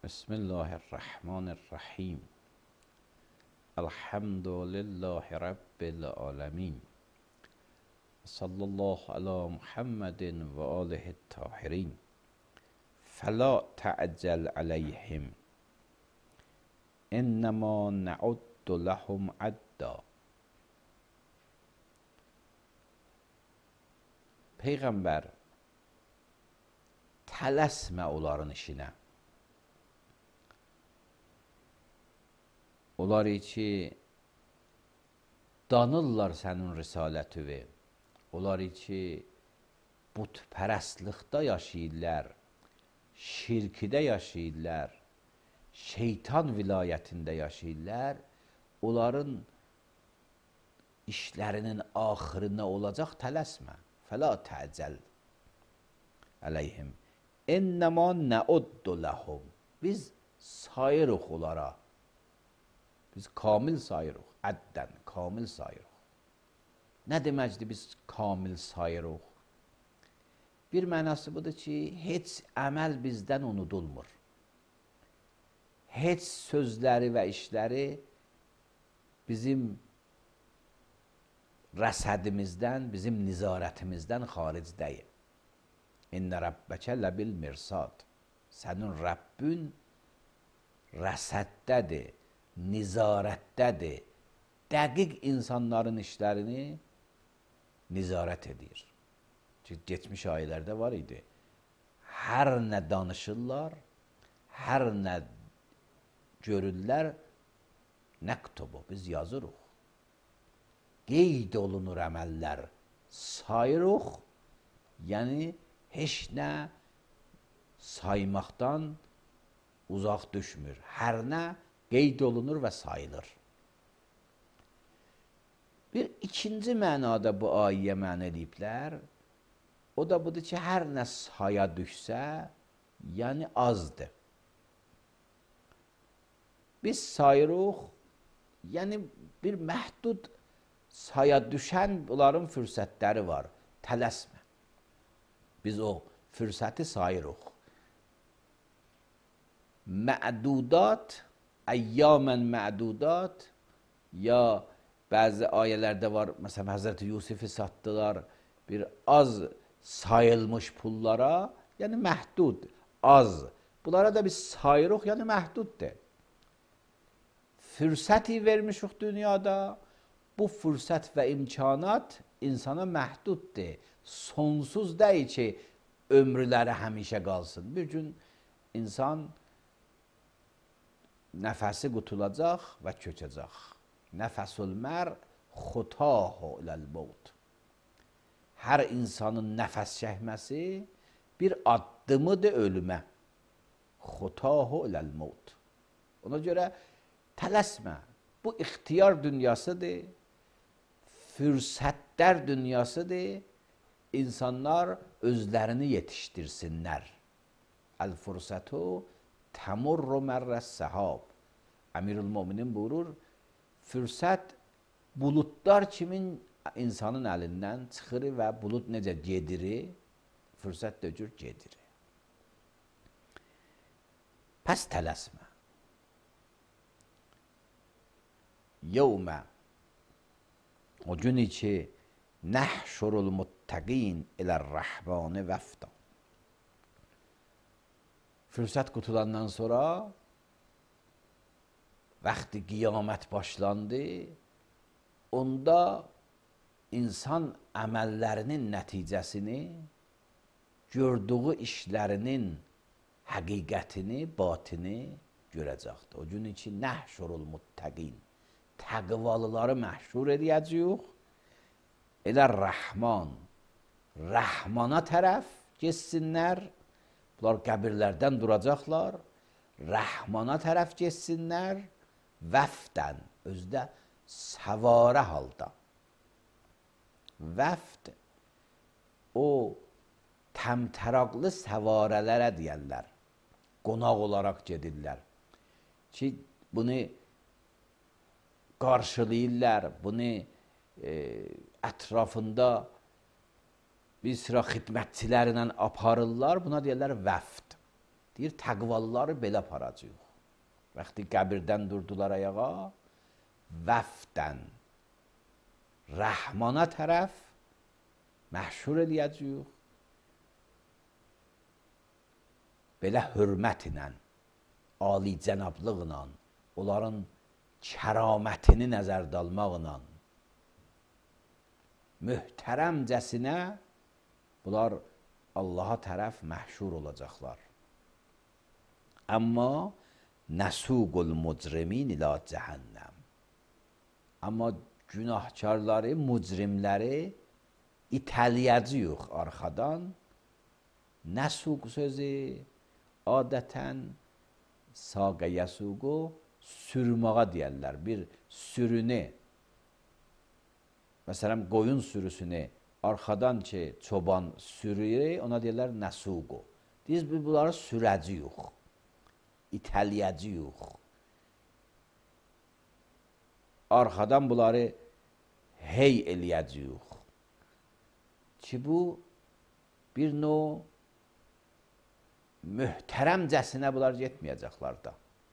Bismillahirrahmanirrahim. Elhamdülillahi Rabbil alemin. Sallallahu ala Muhammedin ve alihi tahirin. Fela te'accel aleyhim. İnnemâ ne'uddu lehum adda. Peyğəmbər, tələsmə onların işinə. Onlar ki, danırlar sənin risalətüvi. Onlar ki, butpərəstlikdə yaşayırlar, şirkidə yaşayırlar, şeytan vilayətində yaşayırlar. Onların işlərinin axırı nə olacaq? Tələsmə. Fəla tə'cəl əleyhim. İnnəmə nəuddu ləhum. Biz sayırıq onlara. Biz kamil sayırıq. Əddən, kamil sayırıq. Nə deməkdir biz kamil sayırıq? Bir mənası budur ki, heç əməl bizdən unudulmur. Heç sözləri və işləri bizim rəsədimizdən, bizim nizarətimizdən xaric deyil. İnnə rabbəkə ləbil mirsad. Sənin Rəbbün rəsəddədir, nizarətdədir. Dəqiq insanların işlərini nizarət edir. Çünki geçmiş ayələrdə var idi. Hər nə danışırlar, hər nə görürlər, nəktubu, biz yazırıq. Qeyd olunur əməllər, sayırıq, yəni heç nə saymaqdan uzaq düşmür. Hər nə qeyd olunur və sayılır. Bir ikinci mənada bu ayəyə məna ediblər. O da budur ki, hər nə saya düşsə, yəni azdır. Biz sayırıq, yəni bir məhdud saya düşən bunların fürsətləri var. Tələsmə. Biz o fürsəti sayırıq. Mə'dudat, əyyamən mə'dudat, ya bəzi ayələrdə var, məsələn, Həzrəti Yusifi satdılar bir az sayılmış pullara, yəni məhdud, az. Bunlara da biz sayırıq, yəni məhduddur. Fürsəti vermişik dünyada, bu fürsət və imkanat insana məhduddur. Sonsuz deyil ki, ömrləri həmişə qalsın. Bir gün insan nəfəsi qutulacaq və köçəcək. Nəfəsul mər xutahu iləl-mevt. Hər insanın nəfəs çəkməsi bir addımıdır ölümə. Xutahu iləl-mevt. Ona görə tələsmə. Bu ixtiyar dünyasıdır. Fürsətlər dünyasıdır. İnsanlar özlərini yetişdirsinlər. Əl-fürsətu təmurru mərrəs-səhab. Əmirül-Möminin buyurur, fürsət buludlar kimin insanın əlindən çıxır və bulud necə gedir, fürsət də cür gedir. Pəs tələsmə. Yevmə, o gün ki, nəhşurul muttəqin ilər-rəhmani vəfda. Fürsət qutulandan sonra vaxtı qiyamət başlandı, onda insan əməllərinin nəticəsini, gördüyü işlərinin həqiqətini, batini görəcəkdir. O gün ki, nəhşurul muttəqin, təqvalıları məhşur edəcəyik, elə Rəhman, Rəhmana tərəf geçsinlər, bunlar qəbirlərdən duracaqlar, Rəhmana tərəf geçsinlər, vəfdən, özdə səvarə halda. Vəfd, o təmtəraqlı səvarələrə deyərlər, qonaq olaraq gedirlər ki, bunu qarşılayırlar, bunu ətrafında bir sıra xidmətçilərlə aparırlar, buna deyirlər vəfd. Deyir, təqvalıları belə aparacaq. Vaxtı qəbirdən durdular ayağa, vəfdən Rəhmana tərəf məhşur eləyəcəyik. Belə hörmətlə, ali cənablıqla, onların kəramətini nəzərdə almaqla, möhtərəmcəsinə bunlar Allaha tərəf məhşur olacaqlar. Amma nəsuqul mucrimin ilə cəhənnəm. Amma günahkarları, mucrimləri itələyəcəyik arxadan. Nəsuq sözü adətən saqə yəsuqu sürmağa deyərlər. Bir sürünü, məsələn qoyun sürüsünü arxadan ki çoban sürür, ona deyirlər nəsuqu. Biz bunları sürəcəyik, itələyəcəyik. Arxadan bunları hey eləyəcəyik. Ki bu bir növ möhtərəmcəsinə bunlar getməyəcəklər da.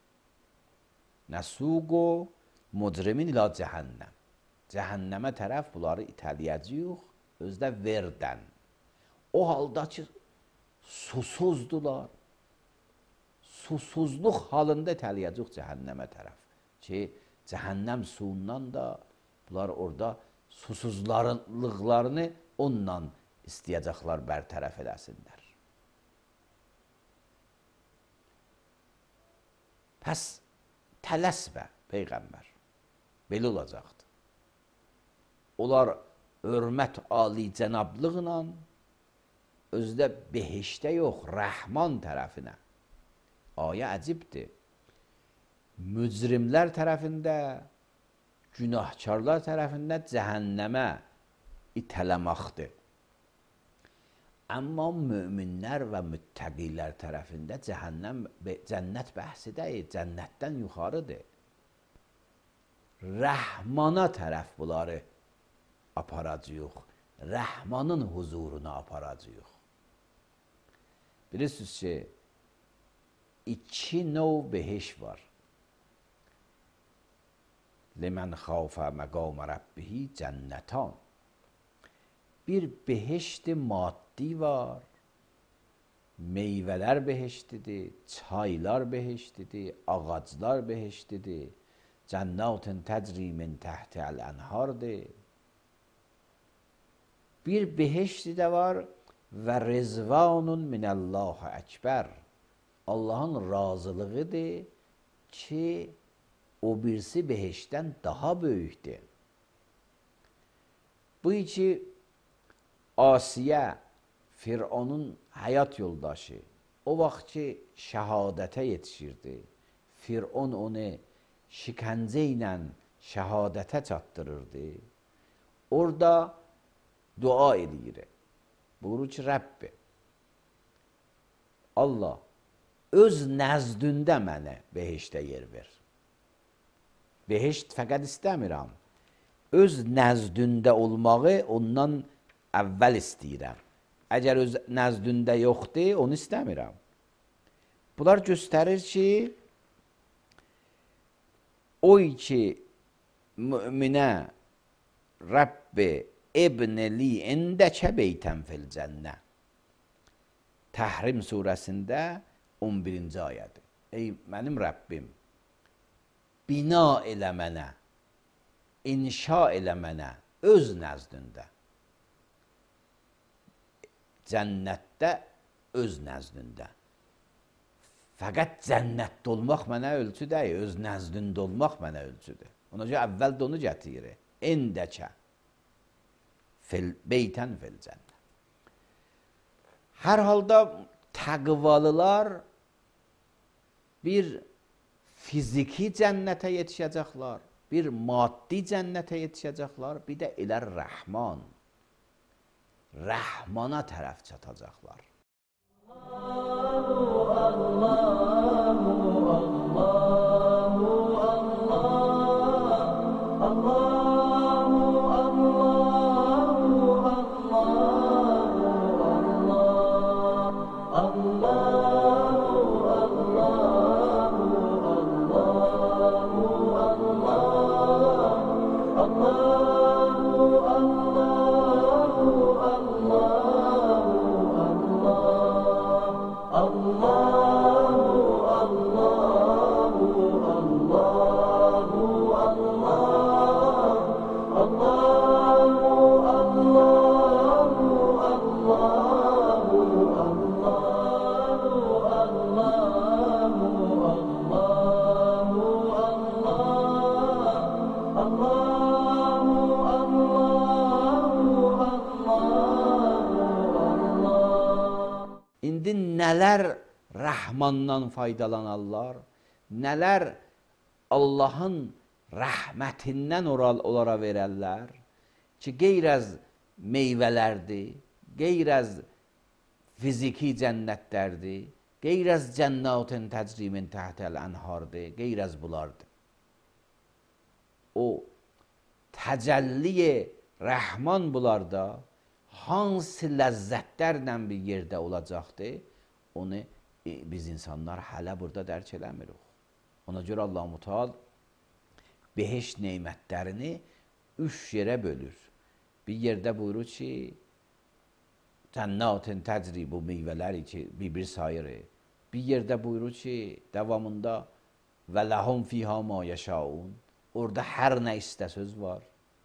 Nəsuqu mucrimin ilə cəhənnəm. Cəhənnəmə tərəf bunları itələyəcəyik, özdə verdən. O halda ki susuzdular. Susuzluq halında itələyəcəyik cəhənnəmə tərəf. Ki cəhənnəm suyundan da bunlar orada susuzluqlarını onunla istəyəcəklər bərtərəf eləsinlər. Pəs tələsmə Peyğəmbər. Belə olacaqdır. Onlar hörmət ali cənablıqla özdə behişdə yox, Rəhman tərəfinə. Ayə əcibdir. Mücrimlər tərəfində, günahkarlar tərəfində cəhənnəmə itələməkdir. Amma möminlər və müttəqilər tərəfində cənnət bəhsi deyil, cənnətdən yuxarıdır. Rəhmana tərəf bunları aparacağıq, Rəhmanın huzuruna aparacağıq. Bilirsiniz ki, iki növ behiş var. Limən xafə məqam rəbbihi cənnətan. Bir behişti maddi var, meyvələr behiştidir, çaylar behiştidir, ağaclar behiştidir, cənnətin təcri min təhti əl-ənhardır. Bir behişti də var və rizvanun minəllahi əkbər. Allahın razılığıdır ki, o birisi behişdən daha böyükdür. Bu iki Asiyə, Fironun həyat yoldaşı, o vaxt ki şəhadətə yetişirdi, Firon onu şikəncə ilə şəhadətə çatdırırdı. Orada dua eləyir. Buyurur ki, Rəbbi, Allah, öz nəzdündə mənə behişdə yer ver. Behişt fəqət istəmirəm. Öz nəzdündə olmağı ondan əvvəl istəyirəm. Əgər öz nəzdündə yoxdur, onu istəmirəm. Bunlar göstərir ki, o ki müminə Rəbbi ibnəli indəkə beytən fil cənnə. Təhrim surəsində 11-ci ayədir. Ey mənim Rəbbim, bina elə mənə, inşa elə mənə öz nəzdündə. Cənnətdə öz nəzdündə. Fəqət cənnətdə olmaq mənə ölçü deyil, öz nəzdündə olmaq mənə ölçüdür. Ona görə əvvəl də onu gətirir. İndəkə beytən fil cənnə. Hər halda təqvalılar bir fiziki cənnətə yetişəcəklər, bir maddi cənnətə yetişəcəklər, bir də elə Rəhman, Rəhmana tərəf çatacaqlar. Allahu, Allahu, Allahu, Allah, Allahu, Allahu, Allah, Allahu, nələr Rəhmandan faydalanarlar, nələr Allahın rəhmətindən onlara verərlər ki, qeyr az meyvələrdir, qeyr az fiziki cənnətlərdir, qeyr az cənnətin təcrimin təhtəl ənhardır, qeyr az bulardır. O təcəlli Rəhman bunlarda hansı ləzzətlərlə bir yerdə olacaqdır, onu biz insanlar hələ burada dərk eləmirik. Ona görə Allah-u Teala behişt nemətlərini 3 yerə bölür. Bir yerdə buyurur ki, cənnətin təcri bu meyvələri ki, bir sayırı. Bir yerdə buyurur ki, davamında və ləhum fiyhə ma yəşaun. Orada hər nə istə söz var.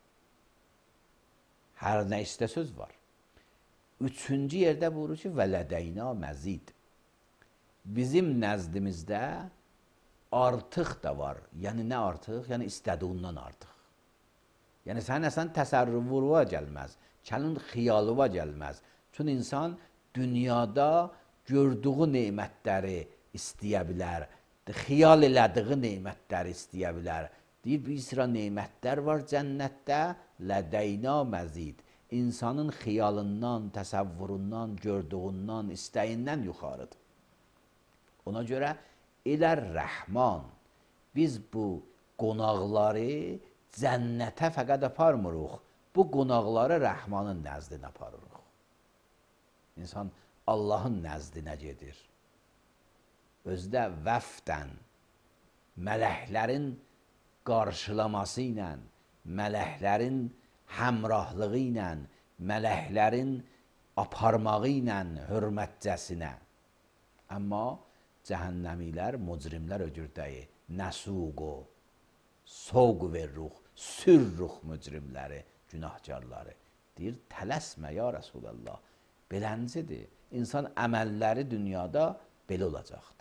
Hər nə istə söz var. 3-cü yerdə buyurur ki, və lədəyna məzid. Bizim nəzdimizdə artıq da var. Yəni nə artıq? Yəni istədiyindən artıq. Yəni sənin əslən təsərrüvuna gəlməz. Sənin xiyalına gəlməz. Çünki insan dünyada gördüyü nemətləri istəyə bilər. Xiyal elədiyi nemətləri istəyə bilər. Deyir, bir sıra nemətlər var cənnətdə, lədəyna məzid. İnsanın xiyalından, təsəvvüründən, gördüyündən, istəyindən yuxarıdır. Ona görə elə Rəhman, biz bu qonaqları cənnətə fəqət aparmırıq, bu qonaqları Rəhmanın nəzdinə aparırıq. İnsan Allahın nəzdinə gedir. Özdə vəfdən, mələklərin qarşılaması ilə, mələklərin həmrahlığı ilə, mələklərin aparmağı ilə hörmətcəsinə. Amma cəhənnəmilər, mücrimlər ögürdəyi, nəsuqu, soğ verruq, sürruq mücrimləri, günahkarları. Deyir, tələsmə ya Rasulallah. Beləncidir. İnsan əməlləri dünyada belə olacaqdır.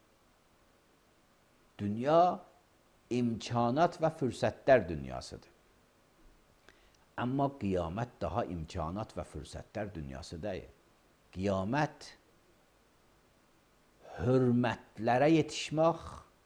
Dünya imkanat və fürsətlər dünyasıdır. Amma qiyamət daha imkanat və fürsətlər dünyası deyil. Qiyamət hörmətlərə yetişmək,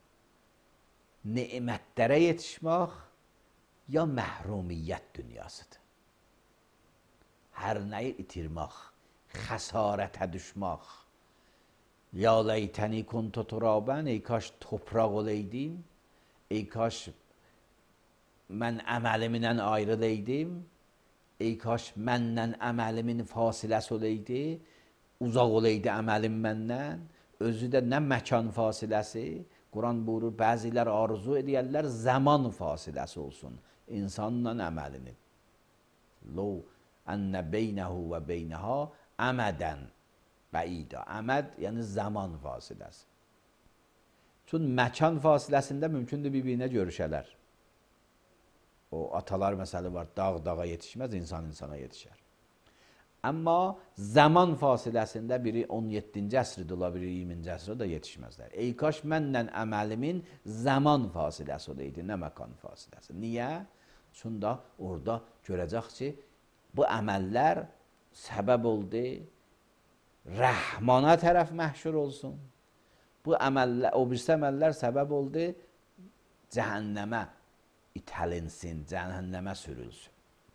nemətlərə yetişmək ya məhrumiyyət dünyasıdır. Hər nəyi itirmək, xəsarətə düşmək. Ya leytəni kuntu turabən, ey kaş topraq olaydım, ey kaş mən əməlimdən ayrılaydım, ey kaş məndən əməlimin fasiləsi olaydı, uzaq olaydı əməlim məndən, özü də nə məkan fasiləsi, Quran buyurur, bəzilər arzu edərlər, zaman fasiləsi olsun insanla əməlinin. Lo ənə beynəhu və beynəhə əmədən bəidə. Əməd, yəni zaman fasiləsi. Çünki məkan fasiləsində mümkündür bir-birinə görüşələr. O atalar məsələ var, dağ dağa yetişməz, insan insana yetişər. Amma zaman fasiləsində biri 17-ci əsrdə ola, biri 20-ci əsrdə da yetişməzlər. Ey kaş mənlə əməlimin zaman fasiləsi olaydı, nə məkan fasiləsi. Niyə? Çünki da orada görəcək ki, bu əməllər səbəb oldu, Rəhmana tərəf məhşur olsun. Bu əməllər, o birisi əməllər səbəb oldu, cəhənnəmə itəlinsin, cəhənnəmə sürülsün.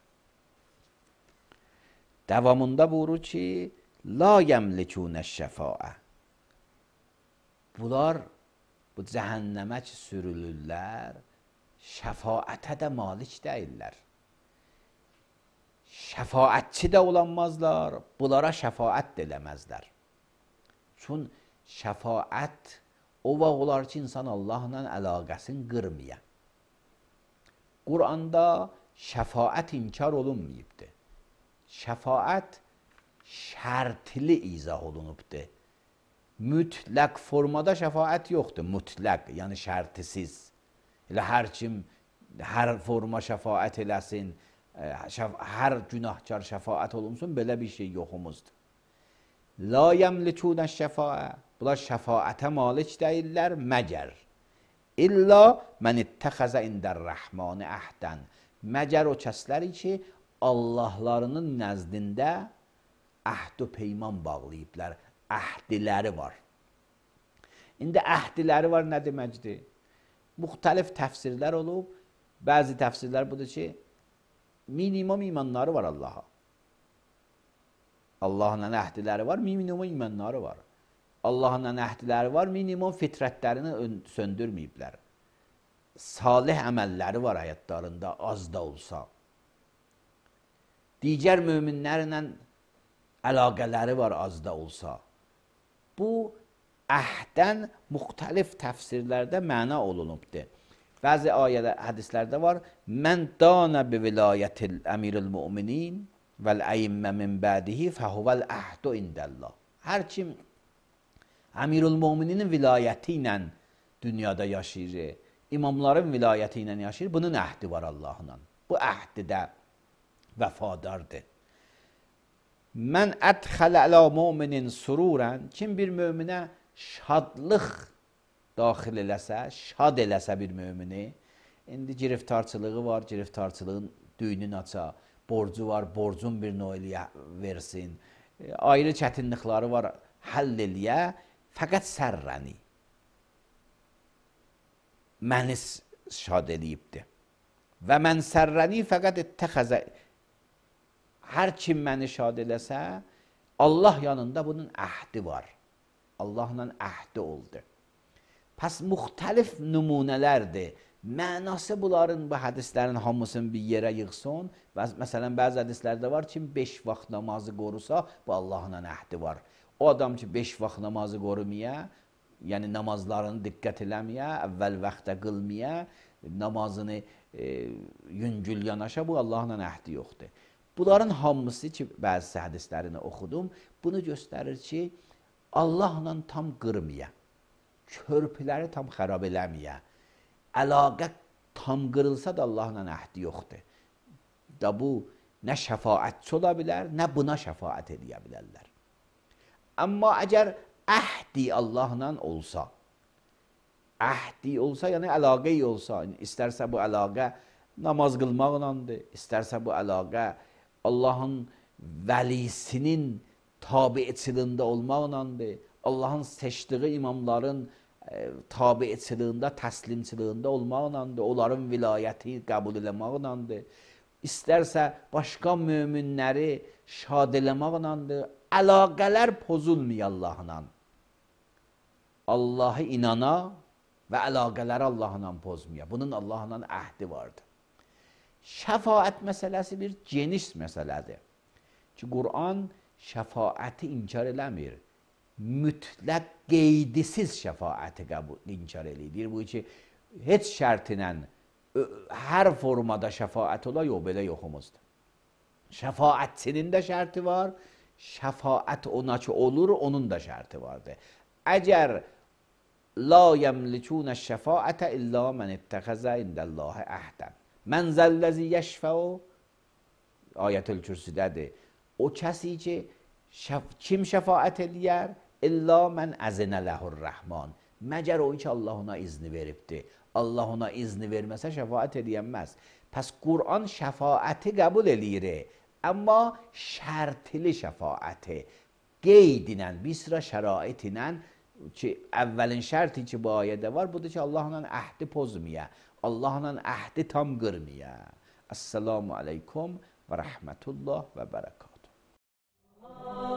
Davamında buyurur ki, la yəmlikunə şəfaə. Bunlar, bu cəhənnəmə ki sürülürlər, şəfaətə də malik deyirlər. Şəfaətçi də olanmazlar, bunlara şəfaət də eləməzlər. Çünki şəfaət o vaxt olar ki, insan Allahla əlaqəsini qırmaya. Quranda şəfaət inkar olunmayıbdır. Şəfaət şərtli izah olunubdur. Mütləq formada şəfaət yoxdur, mütləq, yəni şərtisiz. Elə hər kim, hər forma şəfaət eləsin, hər günahkar şəfaət olunsun, belə bir şey yoxumuzdur. La yəmlikunə şəfaə, bunlar şəfaətə malik deyirlər, məgər. İlla mən ittəxəzə indər rəhmanı əhdən. Məgər o kəsləri ki, Allahlarının nəzdində əhd-ü peyman bağlayıblar, əhdiləri var. İndi əhdiləri var nə deməkdir? Müxtəlif təfsirlər olub. Bəzi təfsirlər budur ki, minimum imanları var Allaha. Allahla əhdiləri var, minimum imanları var. Allahla əhdiləri var, minimum fitrətlərini söndürməyiblər. Salih əməlləri var həyatlarında, az da olsa. Digər möminlərlə əlaqələri var, az da olsa. Bu, əhdən müxtəlif təfsirlərdə məna olunubdur. Bəzi ayədə, hədislərdə var, mən danə bi vilayətil əmiril müminin vəl-əyimmə min bədihi fəhuvəl əhdu indəllah. Hər kim əmirul müminin vilayəti ilə dünyada yaşayır, imamların vilayəti ilə yaşayır, bunun əhdi var Allahla. Bu əhdi də vəfadardır. Mən ədxələ ələ müminin sururən, kim bir möminə şadlıq daxil eləsə, şad eləsə bir mömini, indi giriftarçılığı var, giriftarçılığın düyünün aça, borcu var, borcun bir növ versin, ayrı çətinlikləri var, həll eləyə, fəqət sərrəni. Məni şad eləyibdir. Və mən sərrəni fəqət ittəxəzə. Hər kim məni şad eləsə, Allah yanında bunun əhdi var. Allahla əhdi oldu. Pəs müxtəlif nümunələrdir. Mənası bunların, bu hədislərin hamısını bir yerə yığsın. Məsələn, bəzi hədislərdə var ki, 5 vaxt namazı qorusa, bu Allahla əhdi var. O adam ki, 5 vaxt namazı qorumaya, yəni namazlarını diqqət eləməyə, əvvəl vaxtda qılmaya, namazını yüngül yanaşa, bu Allahla əhdi yoxdur. Bunların hamısı ki, bəzi hədislərini oxudum, bunu göstərir ki, Allahla tam qırmaya, körpüləri tam xarab eləməyə, əlaqə tam qırılsa da Allahla əhdi yoxdur. Da bu, nə şəfaətçi ola bilər, nə buna şəfaət edə bilərlər. Amma əgər əhdi Allahla olsa, yəni əlaqə olsa, istərsə bu əlaqə namaz qılmaqlandır, istərsə bu əlaqə Allahın vəlisinin tabiçiliyində olmaqlandır, Allahın seçdiyi imamların tabiçiliyində, təslimçiliyində olmaqlandır, onların vilayəti qəbul eləmaqlandır, istərsə başqa möminləri şad eləmaqlandır, əlaqələr pozulmuyor Allahla. Allah'a inana və əlaqələri Allahla pozmuyor. Bunun Allahla əhdi vardır. Şəfaət məsələsi bir geniş məsələdir. Ki, Qur'an şəfaəti inkar eləmir. Mütləq qeydisiz şəfaəti inkar eləyir. Bu ki, heç şərtinə hər formada şəfaət ola, yox, belə yoxumuzdur. Şəfaətçinin də şərti var, şəfaət ona ki olur, onun da şərti vardır. Əgər la yəmlikûnə şəfaətə illə mən ittəxəzə indəllâhi əhdən. Mən zəlləzi yəşfəu ayətül kürsüdədir. O kəsi ki, kim şəfaət eləyər? İlla mən əzinə ləhur rəhman. Məgər o ki, Allah ona izni veribdir. Allah ona izni verməsə şəfaət eləyənməz. Pəs Qur'an şəfaəti qəbul eləyir. Amma şərtli şəfaəti qeyd ilə, bir sıra şərait ilə ki, əvvəlin şərti ki, bu ayədə var, budur ki, Allahla əhdi pozmaya, Allahla əhdi tam qırmaya. Əssəlamu aleykum və rəhmətullah və bərəkatuhu.